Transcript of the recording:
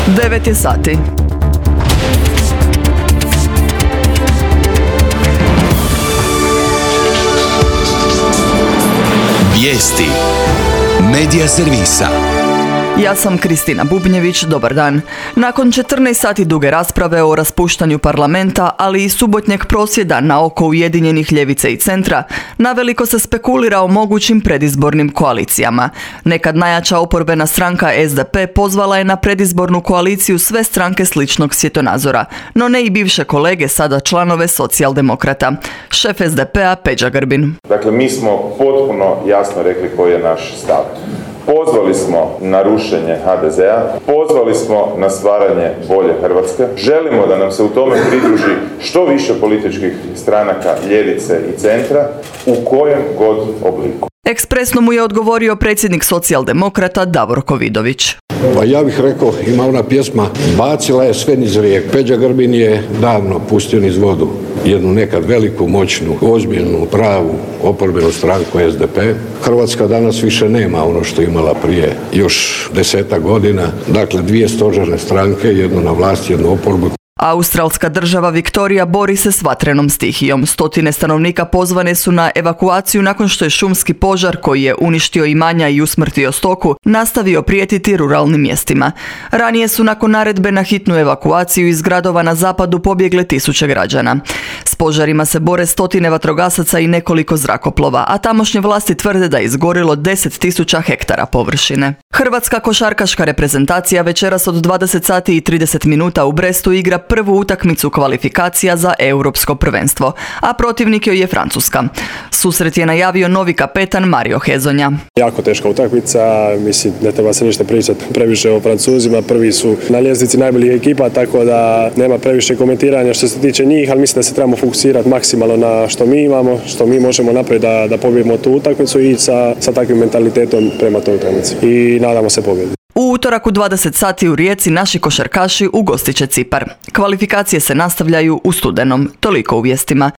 9 je sati. Vijesti Medija servisa. Ja sam Kristina Bubnjević, dobar dan. Nakon 14 sati duge rasprave o raspuštanju parlamenta, ali i subotnjeg prosvjeda na oko ujedinjenih ljevice i centra, naveliko se spekulira o mogućim predizbornim koalicijama. Nekad najjača oporbena stranka SDP pozvala je na predizbornu koaliciju sve stranke sličnog svjetonazora, no ne i bivše kolege, sada članove Socijaldemokrata. Šef SDP-a Peđa Grbin. Dakle, mi smo potpuno jasno rekli koji je naš stav. Pozvali smo na rušenje HDZ-a, pozvali smo na stvaranje bolje Hrvatske. Želimo da nam se u tome pridruži što više političkih stranaka ljevice i centra u kojem god obliku. Ekspresno mu je odgovorio predsjednik Socijaldemokrata Davorko Vidović. Pa ja bih rekao, ima ona pjesma "Bacila je sve niz rijek". Peđa Grbin je davno pustio niz vodu jednu nekad veliku, moćnu, ozbiljnu, pravu oporbenu stranku SDP. Hrvatska danas više nema ono što je imala prije još 10 godina. Dakle, dvije stožerne stranke, jednu na vlasti, jednu oporbu. Australska država Viktorija bori se s vatrenom stihijom. Stotine stanovnika pozvane su na evakuaciju nakon što je šumski požar, koji je uništio imanja i usmrtio stoku, nastavio prijetiti ruralnim mjestima. Ranije su nakon naredbe na hitnu evakuaciju iz gradova na zapadu pobjegle tisuće građana. S požarima se bore stotine vatrogasaca i nekoliko zrakoplova, a tamošnje vlasti tvrde da je izgorilo 10.000 hektara površine. Hrvatska košarkaška reprezentacija večeras od 20 sati i 30 minuta u Brestu igra prvu utakmicu kvalifikacija za europsko prvenstvo, a protivnik joj je Francuska. Susret je najavio novi kapetan Mario Hezonja. Jako teška utakmica, mislim ne treba se ništa pričati previše o Francuzima, prvi su na ljestvici najboljih ekipa, tako da nema previše komentiranja što se tiče njih, ali mislim da se trebamo fokusirati maksimalno na što mi imamo, što mi možemo napraviti da pobjedimo tu utakmicu i sa takvim mentalitetom prema toj utakmici. I nadamo se pobjedi. U utorak u 20 sati u Rijeci naši košarkaši ugostit će Cipar. Kvalifikacije se nastavljaju u studenom, toliko u vijestima.